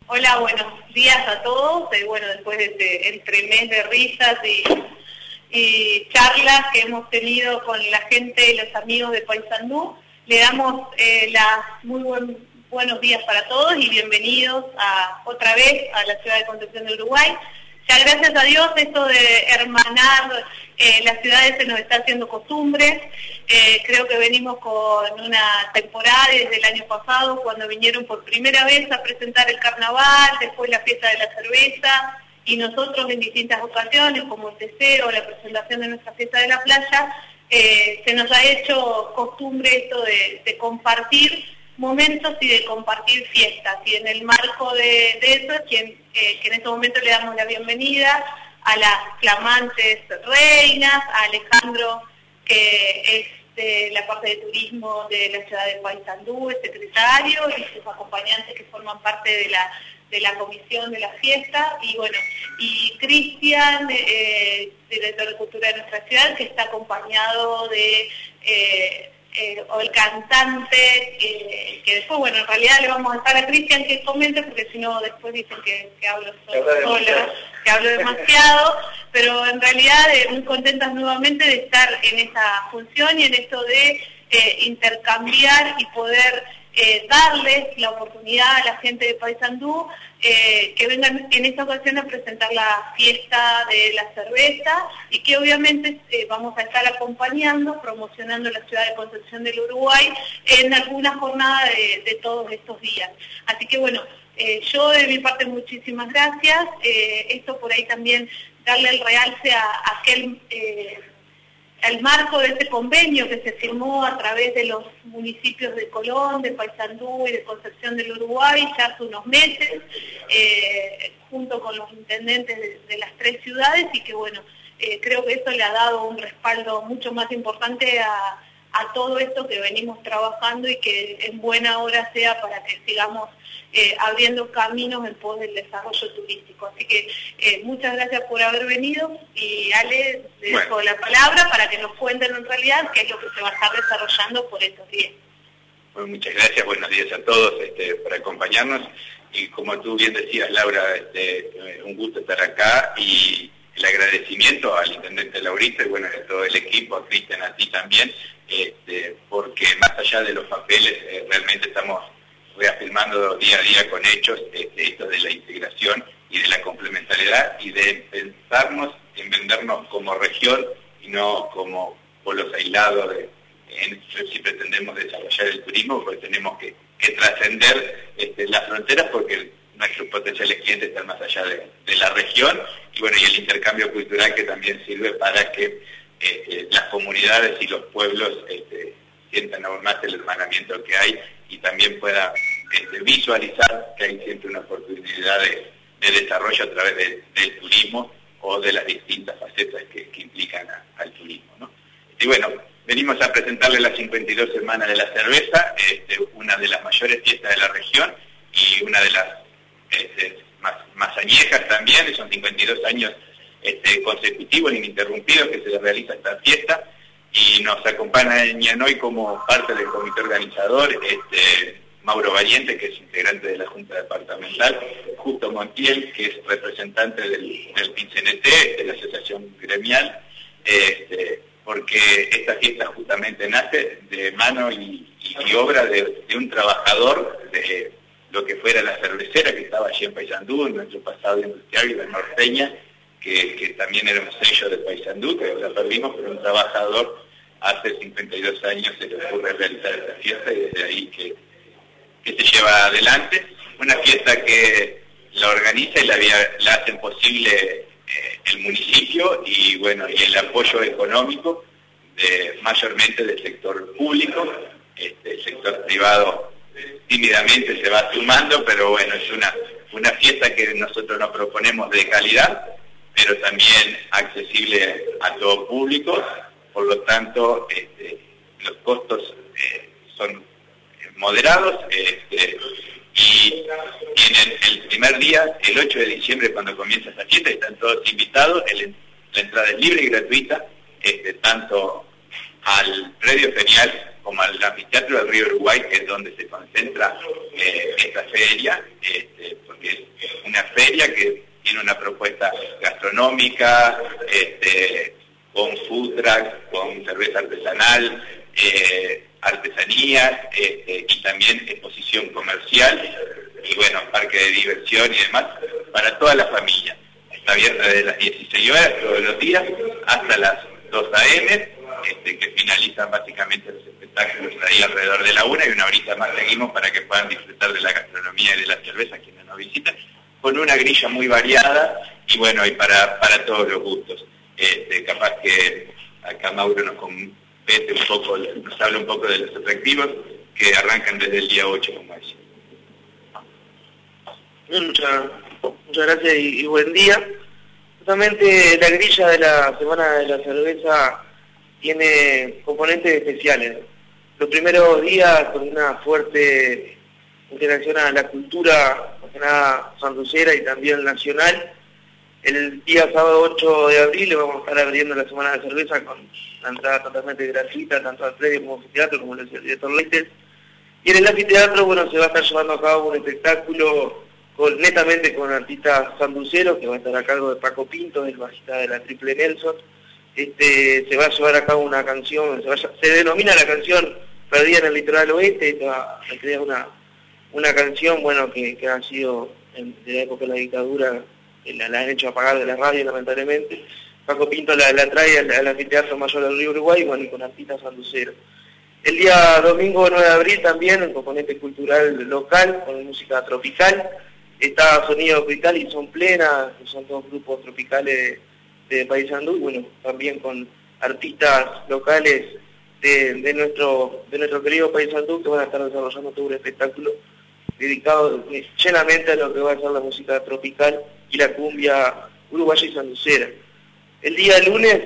Hola, buenos días a todos. Bueno, después de este entremés de risas y charlas que hemos tenido con la gente y los amigos de Paysandú, le damos buenos días para todos y bienvenidos otra vez a la ciudad de Concepción de Uruguay. Ya gracias a Dios esto de hermanar las ciudades se nos está haciendo costumbre. Creo que venimos con una temporada desde el año pasado, cuando vinieron por primera vez a presentar el carnaval, después la fiesta de la cerveza, y nosotros en distintas ocasiones, como el deseo, la presentación de nuestra fiesta de la playa, se nos ha hecho costumbre esto de compartir momentos y de compartir fiestas, y en el marco de eso, que en este momento le damos la bienvenida a las flamantes reinas, a Alejandro, que es de la parte de turismo de la ciudad de Paysandú, el secretario, y sus acompañantes que forman parte de la comisión de la fiesta, y bueno, y Cristian, director de cultura de nuestra ciudad, que está acompañado de o el cantante, que después, bueno, en realidad le vamos a estar a Cristian que comente, porque si no después dicen que hablo sola, que hablo demasiado, pero en realidad muy contentas nuevamente de estar en esa función y en esto de intercambiar y poder darles la oportunidad a la gente de Paysandú que vengan en esta ocasión a presentar la fiesta de la cerveza, y que obviamente vamos a estar acompañando, promocionando la ciudad de Concepción del Uruguay en alguna jornada de todos estos días. Así que bueno, yo de mi parte muchísimas gracias. Esto por ahí también darle el realce a aquel al marco de este convenio que se firmó a través de los municipios de Colón, de Paysandú y de Concepción del Uruguay ya hace unos meses, junto con los intendentes de las tres ciudades, y que bueno, creo que eso le ha dado un respaldo mucho más importante a todo esto que venimos trabajando, y que en buena hora sea para que sigamos abriendo caminos en pos del desarrollo turístico. Así que muchas gracias por haber venido, y Ale, le dejo la palabra para que nos cuenten en realidad qué es lo que se va a estar desarrollando por estos días. Bueno, muchas gracias, buenos días a todos por acompañarnos, y como tú bien decías, Laura, un gusto estar acá, y el agradecimiento al intendente Laurita y bueno, a todo el equipo, a Cristian, a ti también, porque más allá de los papeles, realmente estamos reafirmando día a día con hechos esto de la integración y de la complementariedad, y de pensarnos en vendernos como región y no como polos aislados si pretendemos desarrollar el turismo, porque tenemos que trascender las fronteras, porque nuestros potenciales clientes están más allá de la región, y bueno, y el intercambio cultural que también sirve para que las comunidades y los pueblos sientan aún más el hermanamiento que hay, y también puedan visualizar que hay siempre una oportunidad de desarrollo a través del turismo o de las distintas facetas que implican al turismo, ¿no? Y bueno, venimos a presentarle las 52 semanas de la cerveza, una de las mayores fiestas de la región y una de las más añejas también. Son 52 años consecutivos, ininterrumpidos, que se realiza esta fiesta, y nos acompañan hoy como parte del comité organizador Mauro Valiente, que es integrante de la Junta Departamental, Justo Montiel, que es representante del PINCNT, de la Asociación Gremial, porque esta fiesta justamente nace de mano y obra de un trabajador de lo que fuera la cervecera, que estaba allí en Paysandú, en nuestro pasado industrial, y la norteña, que también era un sello de Paysandú, que la perdimos, pero un trabajador hace 52 años se le ocurre realizar esta fiesta, y desde ahí que se lleva adelante. Una fiesta que la organiza y la hacen posible el municipio, y bueno, y el apoyo económico mayormente del sector público. El sector privado tímidamente se va sumando, pero bueno, es una fiesta que nosotros nos proponemos de calidad, pero también accesible a todo público. Por lo tanto, los costos son moderados, y en el primer día, el 8 de diciembre, cuando comienza esta fiesta, están todos invitados. La entrada es libre y gratuita, tanto al predio ferial como al anfiteatro del Río Uruguay, que es donde se concentra esta feria, porque una feria que tiene una propuesta gastronómica, con food truck, con cerveza artesanal, artesanías, y también exposición comercial, y bueno, parque de diversión y demás, para toda la familia. Está abierta desde las 16 horas todos los días hasta las 2 a.m., que finalizan básicamente los espectáculos ahí alrededor de la 1, y una horita más seguimos para que puedan disfrutar de la gastronomía y de la cerveza quienes nos visitan, con una grilla muy variada y bueno, y para todos los gustos. Capaz que acá Mauro nos compete un poco, nos habla un poco de los atractivos que arrancan desde el día 8, como decía. Muchas gracias y buen día. Justamente la grilla de la Semana de la Cerveza tiene componentes especiales. Los primeros días con una fuerte interacción a la cultura, más que nada sanducera y también nacional. El día sábado 8 de abril le vamos a estar abriendo la Semana de Cerveza con la entrada totalmente gratuita, tanto al predio como al anfiteatro, como lo decía el director Leites. Y en el anfiteatro, bueno, se va a estar llevando a cabo un espectáculo netamente con artistas sanduceros, que va a estar a cargo de Paco Pinto, el bajista de la Triple Nelson. Se va a llevar a cabo una canción, se denomina la canción Perdida en el Litoral Oeste. Va a crear una canción, bueno, que ha sido de la época de la dictadura, la han hecho apagar de la radio, lamentablemente. Paco Pinto la trae al Anfiteatro Mayor del Río Uruguay, bueno, y con artistas sanduceros. El día domingo 9 de abril también, un componente cultural local, con música tropical. Está Sonido Tropical y Son Plena, que son dos grupos tropicales de Paysandú, y bueno, también con artistas locales de nuestro querido Paysandú, que van a estar desarrollando todo un espectáculo dedicado llenamente a lo que va a ser la música tropical y la cumbia uruguaya y sanducera. El día lunes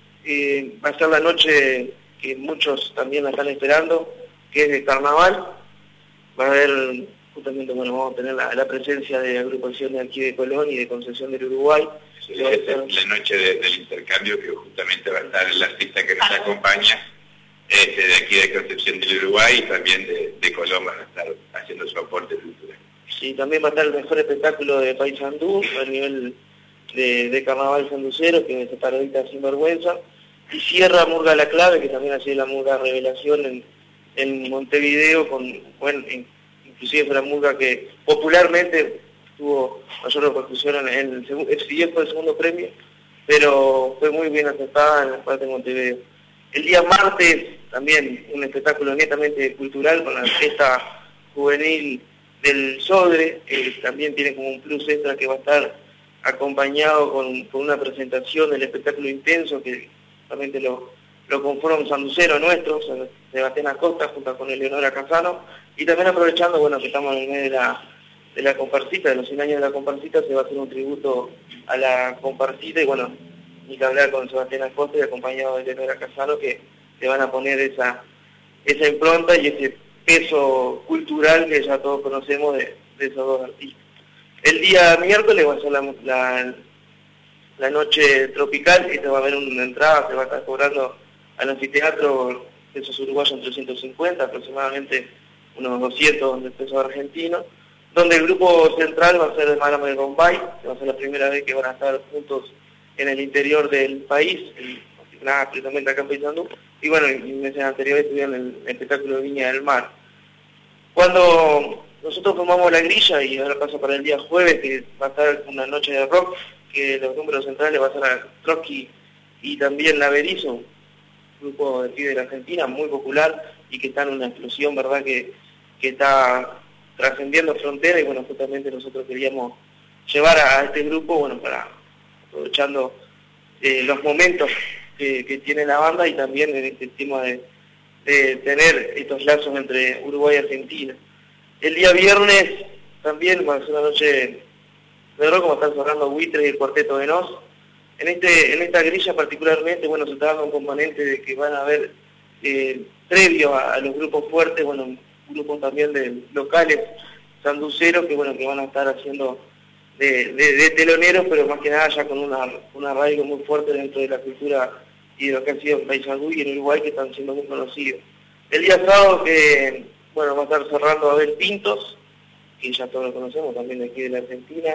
va a ser la noche que muchos también la están esperando, que es de carnaval. Va a haber, justamente, bueno, vamos a tener la presencia de agrupaciones aquí de Colón y de Concepción del Uruguay. Sí, la noche del intercambio, que justamente va a estar el artista que nos acompaña, de aquí de Concepción del Uruguay, y también de Colón van a estar haciendo su aporte cultural. Sí, también va a estar el mejor espectáculo de Paysandú a nivel de carnaval sanducero, que es Parodita Sin Vergüenza, y cierra Murga La Clave, que también ha sido la Murga Revelación en Montevideo, bueno, inclusive fue la Murga que popularmente tuvo mayor repercusión si fue el segundo premio, pero fue muy bien aceptada en la parte de Montevideo. El día martes también un espectáculo netamente cultural con la orquesta juvenil del Sodre, que también tiene como un plus extra, que va a estar acompañado con una presentación del espectáculo Intenso, que realmente lo conforma un sanducero nuestro, Sebastián Acosta, junto con Eleonora Casano, y también aprovechando, bueno, que estamos en el mes de la comparsita, de los 100 años de la comparsita, se va a hacer un tributo a la comparsita, y bueno, ni que hablar con Sebastián Acosta y acompañado de Eleonora Casano, que se van a poner esa impronta y ese peso cultural que ya todos conocemos de esos dos artistas. El día miércoles va a ser la noche tropical, y va a haber una entrada, se va a estar cobrando al anfiteatro pesos uruguayos en 350, aproximadamente unos 200 de pesos argentinos, donde el grupo central va a ser de Máramo de Bombay, que va a ser la primera vez que van a estar juntos en el interior del país, nada, precisamente acá en Paysandú, y bueno, en meses anteriores tuvieron el espectáculo de Viña del Mar. Cuando nosotros formamos la grilla, y ahora pasa para el día jueves, que va a estar una noche de rock, que los números centrales va a ser a Trotsky y también La Berizo, un grupo de aquí de la Argentina muy popular y que está en una explosión, ¿verdad?, que está trascendiendo fronteras, y bueno, justamente nosotros queríamos llevar a este grupo, bueno, para aprovechando los momentos que tiene la banda, y también en este tema de tener estos lazos entre Uruguay y Argentina. El día viernes también va a ser una noche de rock, como están cerrando Buitres y el Cuarteto de Nos. En esta grilla particularmente, bueno, se está dando un componente de que van a haber, previo a los grupos fuertes, bueno, grupos también de locales sanduceros que, bueno, que van a estar haciendo de teloneros, pero más que nada ya con un arraigo muy fuerte dentro de la cultura y de lo que ha sido en Paysandú y en Uruguay, que están siendo muy conocidos. El día sábado, que bueno, va a estar cerrando Abel Pintos, que ya todos lo conocemos, también de aquí de la Argentina,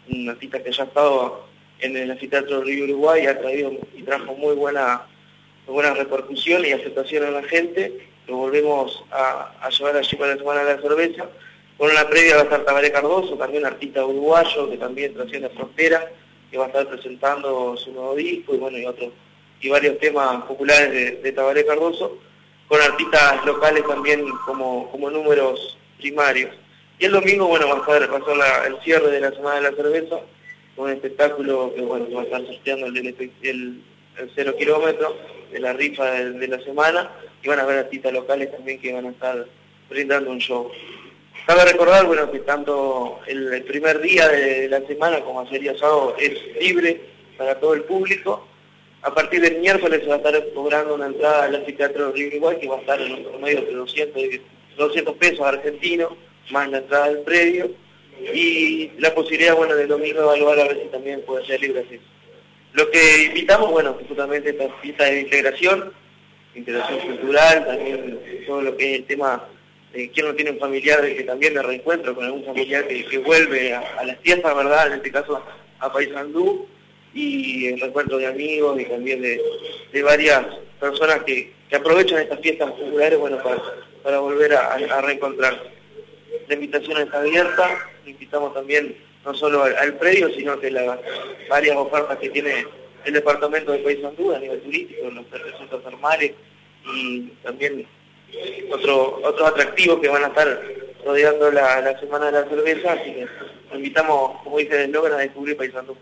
un artista que ya ha estado en el Anfiteatro Río Uruguay, ha traído y trajo muy buena repercusión y aceptación a la gente. Lo volvemos a llevar allí para la Semana de la Cerveza. Con una previa va a estar Tabaré Cardoso, también artista uruguayo que también trasciende frontera, que va a estar presentando su nuevo disco y bueno, y varios temas populares de Tabaré Cardoso, con artistas locales también como números primarios. Y el domingo, bueno, va a ser el cierre de la Semana de la Cerveza, con un espectáculo que bueno, va a estar sorteando el 0 kilómetro de la rifa de la semana, y van a haber artistas locales también que van a estar brindando un show. Cabe recordar, bueno, que tanto el primer día de la semana como el día sábado es libre para todo el público. A partir del miércoles se va a estar cobrando una entrada al Anfiteatro Río Uruguay que va a estar en un promedio de 200 pesos argentinos, más la entrada del predio, y la posibilidad, bueno, del domingo evaluar a ver si también puede ser libre acceso. Lo que invitamos, bueno, justamente esta fiesta de integración cultural, también todo lo que es el tema de quién no tiene un familiar, que también de reencuentro con algún familiar que vuelve a las tierras, ¿verdad? En este caso a Paysandú, y el reencuentro de amigos y también de varias personas que aprovechan estas fiestas populares, bueno, para volver a reencontrarse. La invitación está abierta, invitamos también no solo al predio, sino que las varias ofertas que tiene el departamento de Paysandú a nivel turístico, los recintos termales y también otros atractivos que van a estar rodeando la Semana de la Cerveza, así que los invitamos, como dice el eslogan, a descubrir Paysandú.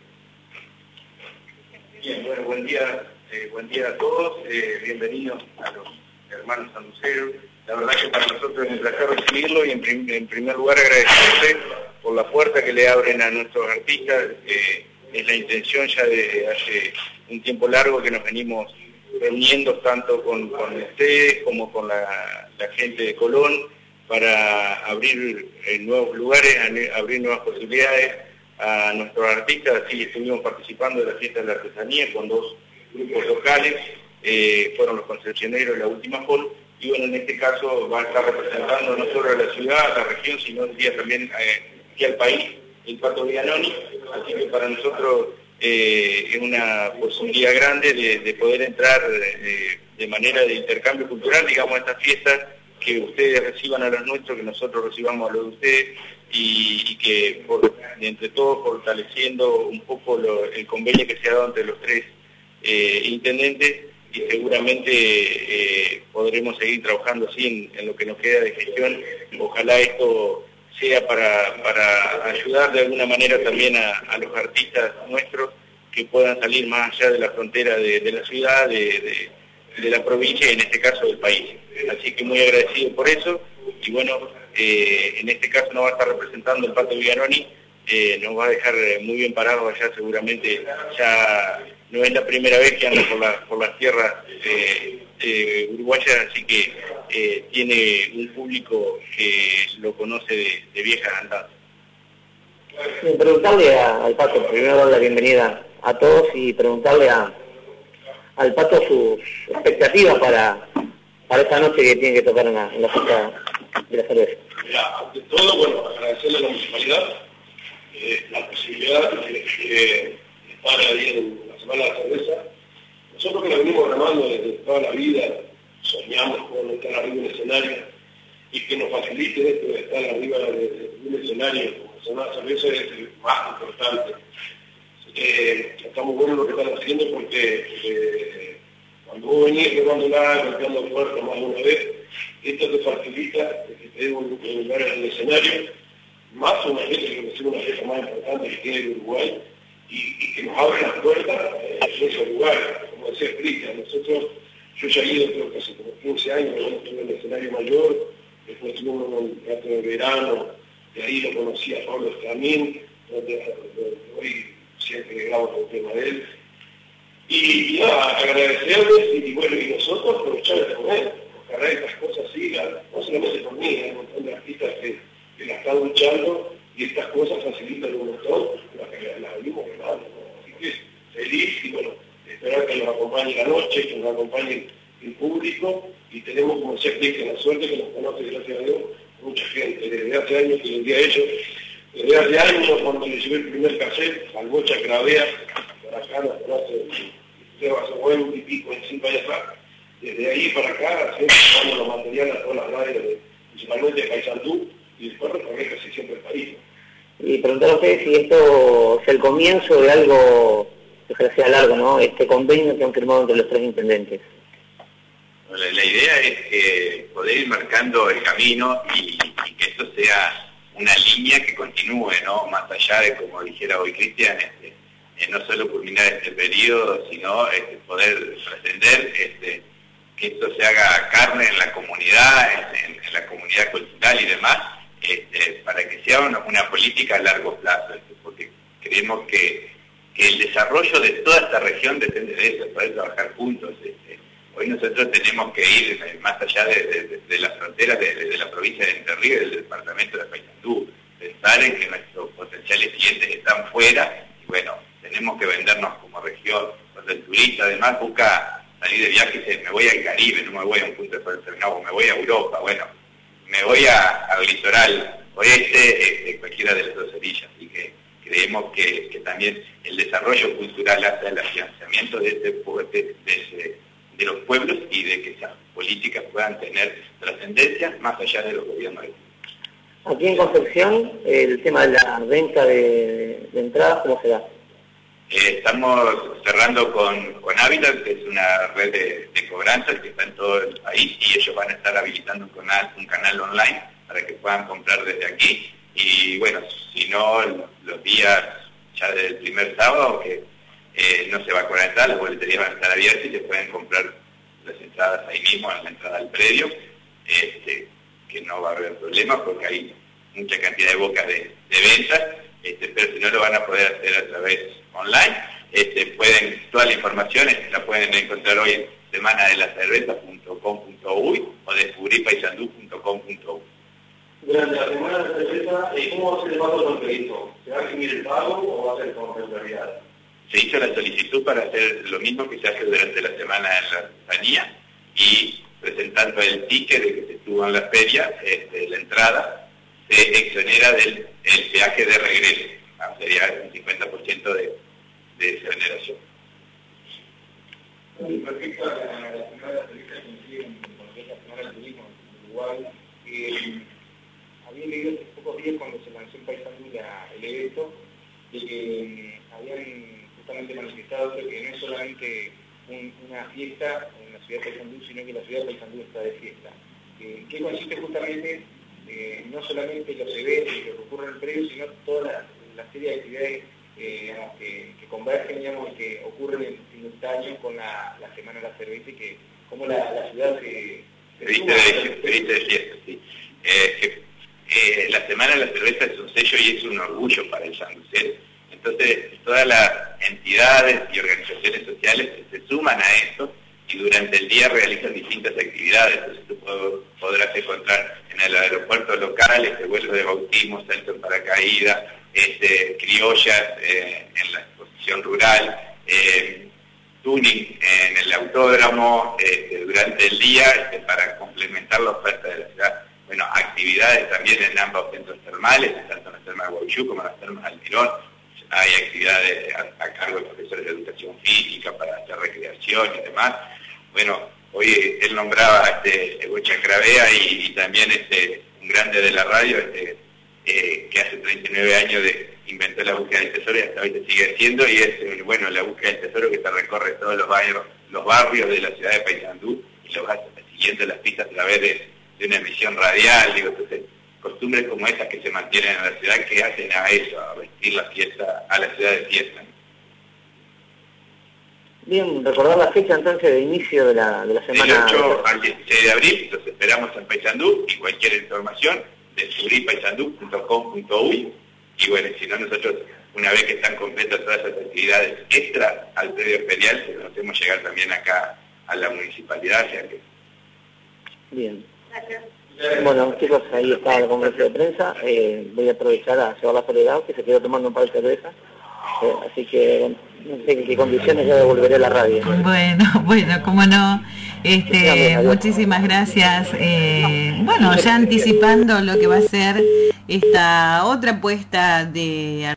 Bien, bueno, buen día a todos, bienvenidos a los hermanos sanduceros. La verdad que para nosotros es un placer recibirlo y en primer lugar agradecerle por la puerta que le abren a nuestros artistas. Es la intención ya de hace un tiempo largo que nos venimos reuniendo tanto con ustedes como con la gente de Colón para abrir nuevos lugares, abrir nuevas posibilidades a nuestros artistas. Así estuvimos participando de la fiesta de la artesanía con 2 grupos locales, fueron los concepcioneros de la última FOL, y bueno, en este caso va a estar representando no solo a la ciudad, a la región, sino el día también aquí al país, el Pato Vianoni, así que para nosotros es una posibilidad grande de poder entrar de manera de intercambio cultural, digamos, a estas fiestas, que ustedes reciban a los nuestros, que nosotros recibamos a los de ustedes, y que entre todos fortaleciendo un poco el convenio que se ha dado entre los 3 intendentes, y seguramente podremos seguir trabajando así en lo que nos queda de gestión. Ojalá esto sea para ayudar de alguna manera también a los artistas nuestros que puedan salir más allá de la frontera de la ciudad, de la provincia y en este caso del país. Así que muy agradecido por eso, y bueno, en este caso nos va a estar representando el Pato Vianoni, nos va a dejar muy bien parados allá, seguramente ya no es la primera vez que anda por las tierras uruguayas, así que tiene un público que lo conoce de viejas andanzas. Preguntarle al Pato, primero darle la bienvenida a todos y preguntarle al Pato sus expectativas para esta noche que tiene que tocar en la fiesta de la cerveza. Ante todo, bueno, agradecerle a la municipalidad la posibilidad de estar ahí en la Semana de la Cerveza. Nosotros que la venimos remando desde toda la vida, soñamos con estar arriba en un escenario, y que nos facilite esto de estar arriba de un escenario como la Semana de la Cerveza es el más importante. Está muy bueno lo que están haciendo, porque cuando vos venís remándola, golpeando puertas más de una vez, esto te facilita que te dé un lugar en el escenario, más una vez que es una fiesta más importante que tiene el Uruguay, y que nos abre las puertas en esos lugares. Como decía Cristian, yo ya he ido, creo que hace como 15 años, estuve en el escenario mayor, después estuve en un teatro de verano, de ahí lo conocí a Pablo Escamín, donde hoy siempre grabo con el tema de él. Y nada, agradecerles, y bueno, y nosotros aprovechar este momento, ojalá estas cosas sigan, no solamente por mí, hay un montón de artistas que la están luchando, y estas cosas facilitan un montón, las venimos ganando, ¿no? Así que feliz, y bueno, esperar que nos acompañe la noche, que nos acompañe el público, y tenemos, como decía Cristian, la suerte que nos conoce, gracias a Dios, mucha gente. Desde hace años que les di a ellos, Desde hace años, cuando se recibió el primer cassette, al Bocha Cravea, para acá, hace huevo y pico, en 5 años atrás. Desde ahí para acá, siempre llevamos los materiales a todas las radios, principalmente de Paysandú, y después recorrer casi siempre el país. Y preguntar a ustedes si esto es el comienzo de algo que ojalá sea largo, ¿no? Este convenio que han firmado entre los 3 intendentes. La idea es poder ir marcando el camino y que esto sea una línea que continúe, ¿no? Más allá de, como dijera hoy Cristian, no solo culminar este periodo, sino poder trascender, que esto se haga carne en la comunidad, en la comunidad cultural y demás, para que sea una política a largo plazo, porque creemos que el desarrollo de toda esta región depende de eso, poder trabajar juntos. Hoy nosotros tenemos que ir más allá de las fronteras de la provincia de Entre Ríos y del departamento de Paysandú, pensar en que nuestros potenciales clientes están fuera y bueno, tenemos que vendernos como región. Cuando el turista además busca salir de viaje y dice, me voy al Caribe, no me voy a un punto determinado, me voy a Europa, bueno, me voy al litoral oeste, cualquiera de las dos orillas, así que creemos que también el desarrollo cultural hace el financiamiento de los pueblos y de que esas políticas puedan tener trascendencia más allá de los gobiernos. Aquí en Concepción, el tema de la venta de entradas, ¿cómo se da? Estamos cerrando con Habitat, que es una red de cobranzas que está en todo el país, y ellos van a estar habilitando un canal online para que puedan comprar desde aquí. Y bueno, si no, los días ya del primer sábado, que no se va a cobrar entrada, las boleterías van a estar abiertas y se pueden comprar las entradas ahí mismo, en la entrada al predio, que no va a haber problemas porque hay mucha cantidad de bocas de ventas, pero si no lo van a poder hacer a través online, toda la información la pueden encontrar hoy en semanadelacerveza.com.uy o descubripaysandú.com.uy. Durante la semana de la cerveza, ¿cómo va a ser el paso con crédito? ¿Se va a asumir el pago o va a ser con regularidad? Se hizo la solicitud para hacer lo mismo que se hace durante la semana en la artesanía y presentando el ticket de que se estuvo en la feria, la entrada, se exonera del peaje de regreso, sería un 50% de exoneración. Respecto a la semana de la cerveza que coincide con la semana del turismo en Uruguay, había leído hace pocos días cuando se lanzó en Paysandú el evento, de que habían justamente manifestado que no es solamente una fiesta en la ciudad de Paysandú, sino que la ciudad de Paysandú está de fiesta. ¿Qué consiste justamente no solamente los eventos que ocurren en el predio, sino toda la serie de actividades que convergen, digamos, que ocurren en simultáneo con la Semana de la Cerveza y que como la ciudad se viste de fiesta, sí. La Semana de la Cerveza es un sello y es un orgullo para el sanducero. Entonces, todas las entidades y organizaciones sociales se suman a esto y durante el día realizan distintas actividades. Entonces, tú podrás encontrar en el aeropuerto local vuelos de bautismo, salto en paracaídas, criollas en la exposición rural, tuning en el autódromo durante el día para complementar la oferta de la ciudad. Bueno, actividades también en ambos centros termales, tanto en las termas de Guayú como en las termas de Almirón. Hay actividades a cargo de profesores de educación física para hacer recreación y demás. Bueno, hoy él nombraba a Bocha Cravea y también un grande de la radio que hace 39 años inventó la búsqueda del tesoro y hasta hoy se sigue haciendo, y es la búsqueda del tesoro que se recorre todos los barrios de la ciudad de Paysandú y lo va siguiendo las pistas a través de una emisión radial. Entonces, costumbres como esas que se mantienen en la ciudad que hacen a eso, a vestir la fiesta, a la ciudad de fiesta. Bien, recordar la fecha entonces de inicio de la semana. Del 8 al 16 de abril, los esperamos en Paysandú y cualquier información descubripaysandú.com.uy. Y bueno, si no, nosotros, una vez que están completas todas esas actividades extra al predio ferial, se los hacemos llegar también acá a la municipalidad. O sea que... Bien. Gracias. Bueno, chicos, ahí está el congreso de prensa. Voy a aprovechar a llevar la soledad, que se quedó tomando un par de cerveza. Así que, bueno, no sé en qué condiciones ya devolveré a la radio. Bueno, cómo no. Muchísimas gracias. Bueno, ya anticipando lo que va a ser esta otra apuesta de